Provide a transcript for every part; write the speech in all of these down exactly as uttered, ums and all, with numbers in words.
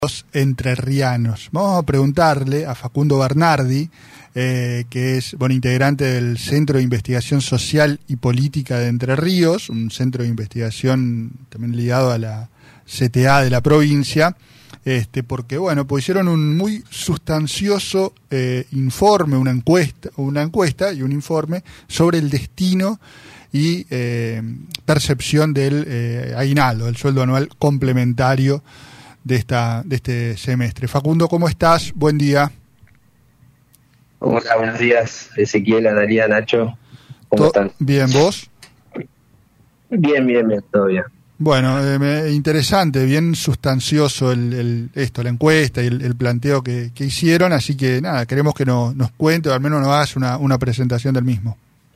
Los entrerrianos. Vamos a preguntarle a Facundo Bernardi, eh, que es bueno, integrante del Centro de Investigación Social y Política de Entre Ríos, un centro de investigación también ligado a la C T A de la provincia, este, porque bueno, pues hicieron un muy sustancioso eh, informe, una encuesta, una encuesta y un informe sobre el destino y eh, percepción del eh, aguinaldo, del sueldo anual complementario de esta de este semestre. Facundo, ¿cómo estás? Buen día. Hola, buenos días, Ezequiel, Analía, Nacho. ¿Cómo están? Bien, ¿vos? Bien, bien, bien, todo bien. Bueno, eh, me, interesante, bien sustancioso el, el esto, la encuesta y el, el planteo que, que hicieron, así que nada, queremos que no, nos cuente o al menos nos hagas una, una presentación del mismo.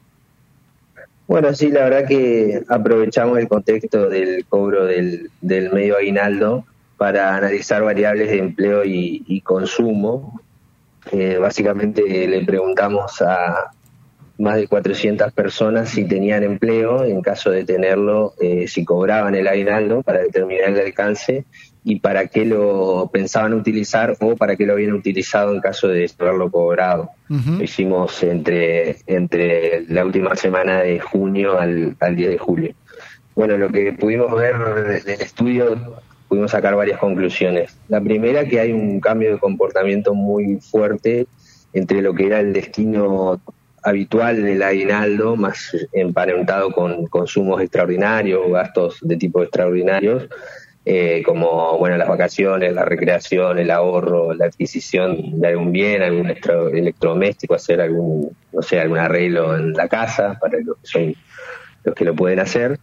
Bueno, sí, la verdad que aprovechamos el contexto del cobro del, del medio aguinaldo para analizar variables de empleo y, y consumo. Eh, básicamente le preguntamos a más de cuatrocientas personas si tenían empleo, en caso de tenerlo, eh, si cobraban el aguinaldo para determinar el alcance y para qué lo pensaban utilizar o para qué lo habían utilizado en caso de haberlo cobrado. Uh-huh. Lo hicimos entre, entre la última semana de junio al, al diez de julio. Bueno, lo que pudimos ver del estudio, pudimos sacar varias conclusiones. La primera, que hay un cambio de comportamiento muy fuerte entre lo que era el destino habitual del aguinaldo, más emparentado con consumos extraordinarios, gastos de tipo extraordinarios, eh, como bueno las vacaciones, la recreación, el ahorro, la adquisición de algún bien, algún electro, electrodoméstico, hacer algún, no sé, algún arreglo en la casa para los que son los que lo pueden hacer.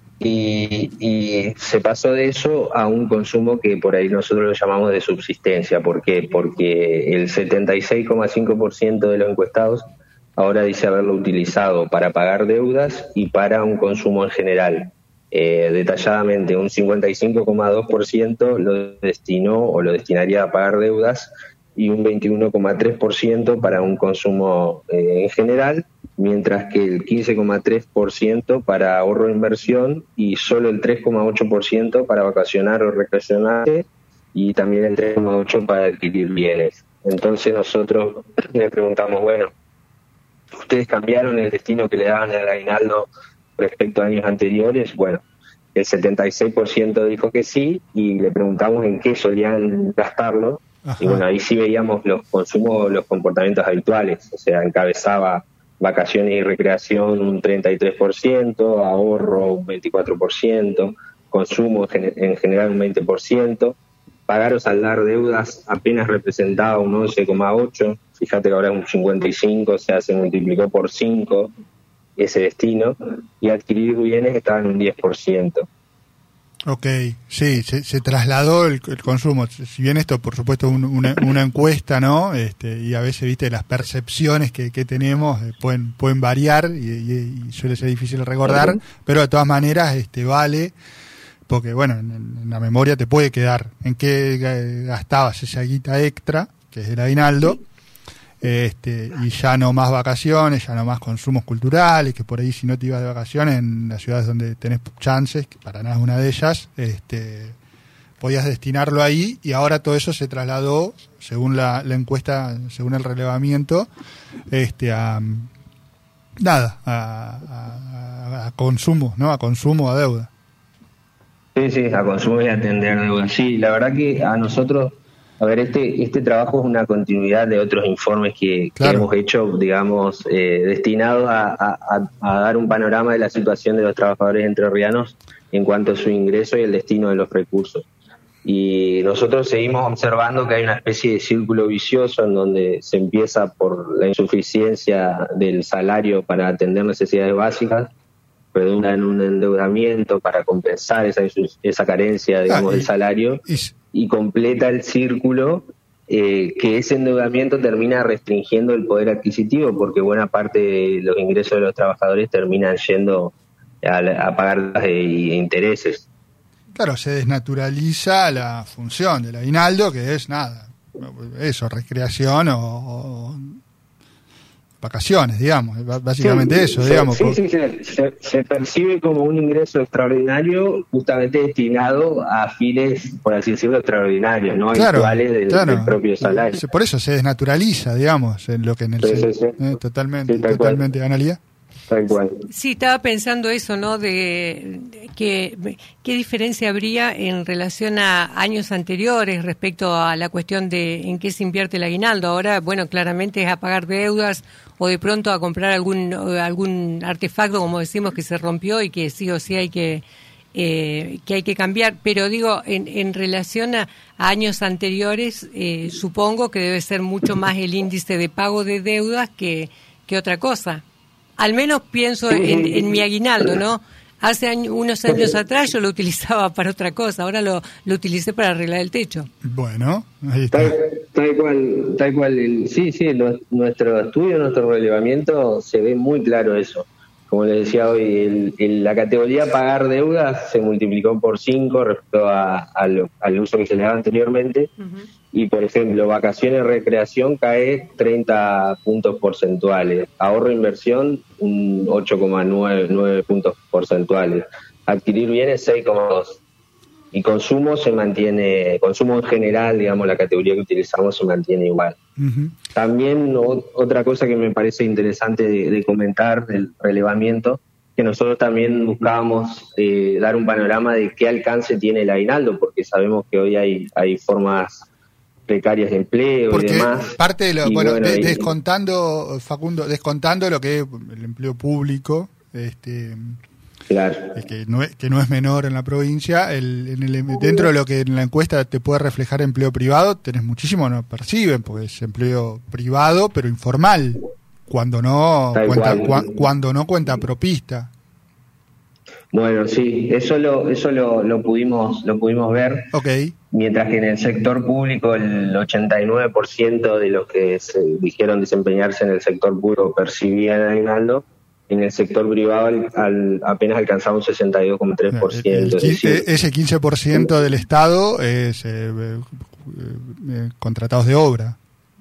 Y, y se pasó de eso a un consumo que por ahí nosotros lo llamamos de subsistencia. ¿Por qué? Porque el setenta y seis coma cinco por ciento de los encuestados ahora dice haberlo utilizado para pagar deudas y para un consumo en general. Eh, detalladamente, un cincuenta y cinco coma dos por ciento lo destinó o lo destinaría a pagar deudas y un veintiuno coma tres por ciento para un consumo eh, en general, mientras que el quince coma tres por ciento para ahorro e inversión y solo el tres coma ocho por ciento para vacacionar o recreacionar y también el tres coma ocho por ciento para adquirir bienes. Entonces nosotros le preguntamos, bueno, ¿ustedes cambiaron el destino que le daban al aguinaldo respecto a años anteriores? Bueno, el setenta y seis por ciento dijo que sí y le preguntamos en qué solían gastarlo. Ajá. Y bueno, ahí sí veíamos los consumos, los comportamientos habituales, o sea, encabezaba vacaciones y recreación un treinta y tres por ciento, ahorro un veinticuatro por ciento, consumo en general un veinte por ciento, pagar o saldar deudas apenas representaba un once coma ocho por ciento, fíjate que ahora es un cincuenta y cinco por ciento, o sea, se multiplicó por cinco ese destino, y adquirir bienes estaba en un diez por ciento. Ok, sí, se, se trasladó el, el consumo. Si bien esto, por supuesto, un, una, una encuesta, ¿no? Este, y a veces, viste, las percepciones que, que tenemos eh, pueden pueden variar y, y, y suele ser difícil recordar, uh-huh. Pero de todas maneras, este, vale, porque bueno, en, en la memoria te puede quedar en qué gastabas esa guita extra, que es el aguinaldo. Sí. Este, y ya no más vacaciones, ya no más consumos culturales, que por ahí si no te ibas de vacaciones en las ciudades donde tenés chances, que para nada es una de ellas, este, podías destinarlo ahí, y ahora todo eso se trasladó, según la, la encuesta, según el relevamiento, este, a nada, a, a, a consumo, ¿no? A consumo, a deuda. Sí, sí, a consumo y a atender deuda. Sí, la verdad que a nosotros, a ver, este este trabajo es una continuidad de otros informes que, claro. que hemos hecho, digamos, eh, destinados a, a, a dar un panorama de la situación de los trabajadores entrerrianos en cuanto a su ingreso y el destino de los recursos. Y nosotros seguimos observando que hay una especie de círculo vicioso en donde se empieza por la insuficiencia del salario para atender necesidades básicas, redunda en un endeudamiento para compensar esa esa carencia, digamos, ah, y, del salario, y, y completa el círculo eh, que ese endeudamiento termina restringiendo el poder adquisitivo, porque buena parte de los ingresos de los trabajadores terminan yendo a, a pagar e intereses. Claro, se desnaturaliza la función del aguinaldo, que es nada, eso, recreación o, o vacaciones, digamos, básicamente sí, eso, se, digamos. Sí, sí, se, se, se percibe como un ingreso extraordinario justamente destinado a fines, por así decirlo, extraordinarios, no claro, habituales del, claro. del propio salario. Por eso se desnaturaliza, digamos, en lo que en el... Sí, sí, sí. Eh, totalmente, sí, tal totalmente. Cual. ¿Analía? Tal cual. Sí, estaba pensando eso, ¿no? De, de que qué diferencia habría en relación a años anteriores respecto a la cuestión de en qué se invierte el aguinaldo. Ahora, bueno, claramente es a pagar deudas o de pronto a comprar algún algún artefacto, como decimos, que se rompió y que sí o sí hay que eh, que hay que cambiar. Pero digo, en, en relación a, a años anteriores, eh, supongo que debe ser mucho más el índice de pago de deudas que que otra cosa. Al menos pienso en, en mi aguinaldo, ¿no? Hace año, unos años atrás yo lo utilizaba para otra cosa, ahora lo, lo utilicé para arreglar el techo. Bueno, ahí está. Tal, tal cual, tal cual. El, sí, sí, lo, nuestro estudio, nuestro relevamiento se ve muy claro eso. Como les decía hoy, el, el, la categoría pagar deudas se multiplicó por cinco respecto a, a lo, al uso que se le daba anteriormente. Uh-huh. Y, por ejemplo, vacaciones, recreación cae treinta puntos porcentuales. Ahorro, inversión, un ocho coma nueve puntos porcentuales. Adquirir bienes, seis coma dos. Y consumo se mantiene, consumo en general, digamos, la categoría que utilizamos se mantiene igual. Uh-huh. También o, otra cosa que me parece interesante de, de comentar del relevamiento, que nosotros también buscábamos eh, dar un panorama de qué alcance tiene el aguinaldo, porque sabemos que hoy hay, hay formas precarias de empleo porque y demás. Parte de lo, y bueno, bueno de, y, descontando, Facundo, descontando lo que es el empleo público, este claro. que no es, que no es menor en la provincia, el, en el, dentro de lo que en la encuesta te puede reflejar empleo privado, tenés muchísimo no perciben, porque es empleo privado, pero informal, cuando no Tal cuenta cual. cu, cuando no cuenta propista. Bueno, sí, eso lo eso lo, lo pudimos lo pudimos ver. Okay. Mientras que en el sector público el ochenta y nueve por ciento de los que se dijeron desempeñarse en el sector público percibían aguinaldo, en el sector privado al, al, apenas alcanzaba un sesenta y dos coma tres por ciento. El, el, el, ese quince por ciento del Estado es eh, eh, eh, contratados de obra.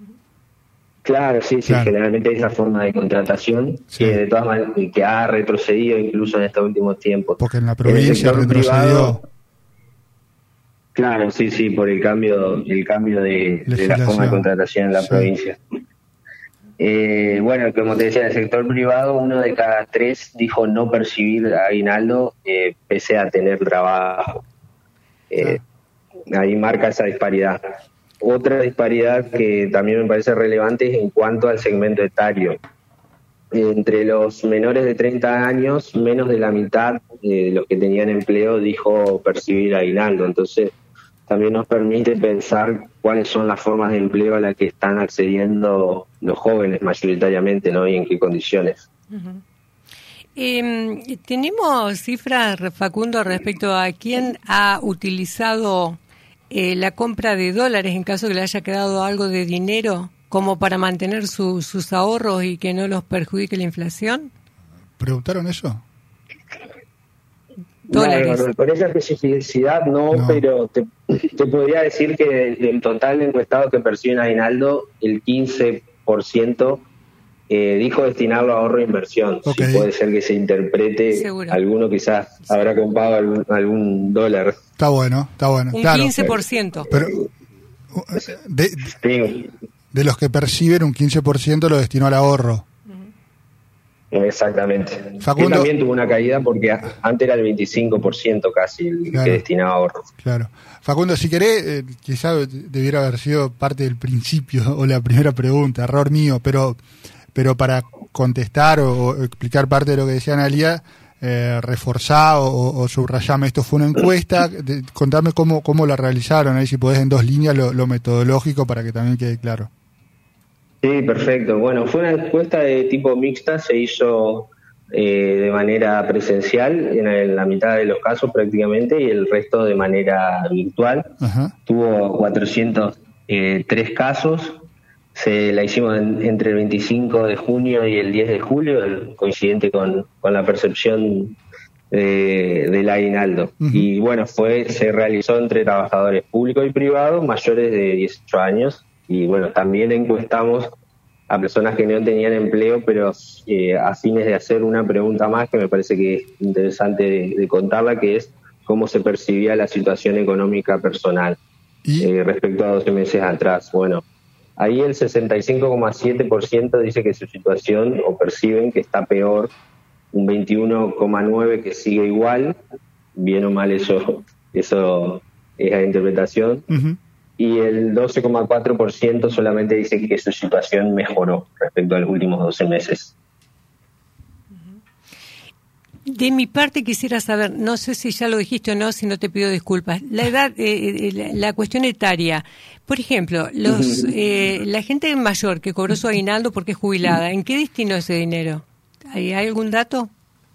Claro, sí, sí, claro. Generalmente hay esa forma de contratación sí. que de todas maneras que ha retrocedido incluso en estos últimos tiempos. Porque en la provincia en retrocedió. Privado, claro, sí, sí, por el cambio, el cambio de, de la forma de contratación en la sí. provincia. Eh, bueno, como te decía, en el sector privado uno de cada tres dijo no percibir aguinaldo eh, pese a tener trabajo. Eh, ah. Ahí marca esa disparidad. Otra disparidad que también me parece relevante es en cuanto al segmento etario. Entre los menores de treinta años, menos de la mitad de los que tenían empleo dijo percibir aguinaldo. Entonces, también nos permite pensar cuáles son las formas de empleo a las que están accediendo los jóvenes mayoritariamente, ¿no? Y en qué condiciones. Uh-huh. Eh, ¿Tenemos cifras, Facundo, respecto a quién ha utilizado eh, la compra de dólares en caso que le haya quedado algo de dinero como para mantener su, sus ahorros y que no los perjudique la inflación? ¿Preguntaron eso? Dólares. No, con esa especificidad no, no. pero te, te podría decir que del, del total de encuestados que perciben aguinaldo, el quince por ciento eh, dijo destinarlo a ahorro e inversión. Okay. Sí, puede ser que se interprete, seguro. Alguno quizás sí. habrá comprado algún, algún dólar. Está bueno, está bueno. Un claro. quince por ciento. Pero de, de, de los que perciben, un quince por ciento lo destinó al ahorro. Exactamente. Facundo, que también tuvo una caída porque antes era el veinticinco por ciento casi el claro, que destinaba a ahorro. Claro. Facundo, si querés, eh, quizás debiera haber sido parte del principio o la primera pregunta, error mío, pero pero para contestar o, o explicar parte de lo que decía Analía, eh, reforzar o, o subrayame, esto fue una encuesta, de, contame cómo, cómo la realizaron, ahí si podés en dos líneas lo, lo metodológico para que también quede claro. Sí, perfecto. Bueno, fue una encuesta de tipo mixta, se hizo eh, de manera presencial en, en la mitad de los casos prácticamente y el resto de manera virtual. Ajá. Tuvo cuatrocientos tres casos, se la hicimos en, entre el veinticinco de junio y el diez de julio, el, coincidente con, con la percepción de, del aguinaldo. Uh-huh. Y bueno, fue se realizó entre trabajadores públicos y privados mayores de dieciocho años. Y bueno, también encuestamos a personas que no tenían empleo, pero eh, a fines de hacer una pregunta más que me parece que es interesante de, de contarla, que es cómo se percibía la situación económica personal eh, respecto a doce meses atrás. Bueno, ahí el sesenta y cinco coma siete por ciento dice que su situación, o perciben que está peor, un veintiuno coma nueve por ciento que sigue igual, bien o mal eso, eso es la interpretación, uh-huh. Y el doce coma cuatro por ciento solamente dice que su situación mejoró respecto a los últimos doce meses. De mi parte quisiera saber, no sé si ya lo dijiste o no, si no te pido disculpas, la edad, eh, la, la cuestión etaria. Por ejemplo, los eh, la gente mayor que cobró su aguinaldo porque es jubilada, ¿en qué destinó ese dinero? ¿Hay, hay algún dato?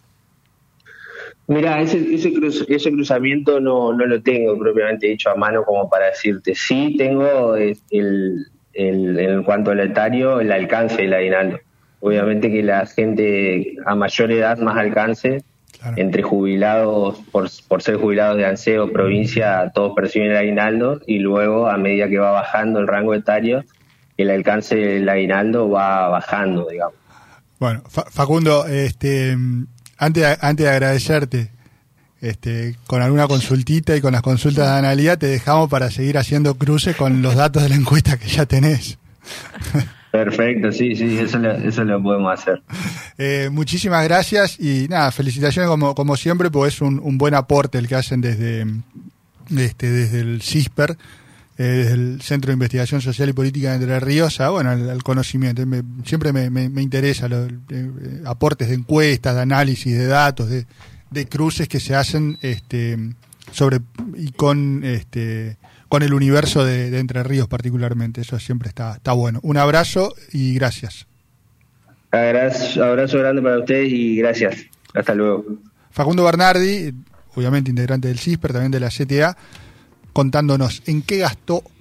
Mira, ese ese, cruz, ese cruzamiento no, no lo tengo propiamente dicho a mano como para decirte. Sí tengo el, el, el en cuanto al etario, el alcance del aguinaldo. Obviamente que la gente a mayor edad, más alcance, claro. Entre jubilados, por, por ser jubilados de ANSES o provincia, todos perciben el aguinaldo, y luego a medida que va bajando el rango etario, el alcance del aguinaldo va bajando, digamos. Bueno, Facundo, este... Antes de, antes de agradecerte, este, con alguna consultita y con las consultas de Analía, te dejamos para seguir haciendo cruces con los datos de la encuesta que ya tenés. Perfecto, sí, sí, eso lo, eso lo podemos hacer. Eh, muchísimas gracias y nada, felicitaciones como, como siempre, porque es un, un buen aporte el que hacen desde, este, desde el CISPER, eh, desde el Centro de Investigación Social y Política de Entre Ríos, a, bueno, al, al conocimiento. Me, siempre me, me, me interesa los eh, aportes de encuestas, de análisis de datos, de, de cruces que se hacen este, sobre y con este con el universo de, de Entre Ríos particularmente. Eso siempre está, está bueno. Un abrazo y gracias. Abrazo, abrazo grande para ustedes y gracias. Hasta luego. Facundo Bernardi, obviamente integrante del CISPER, también de la C T A, contándonos en qué gastó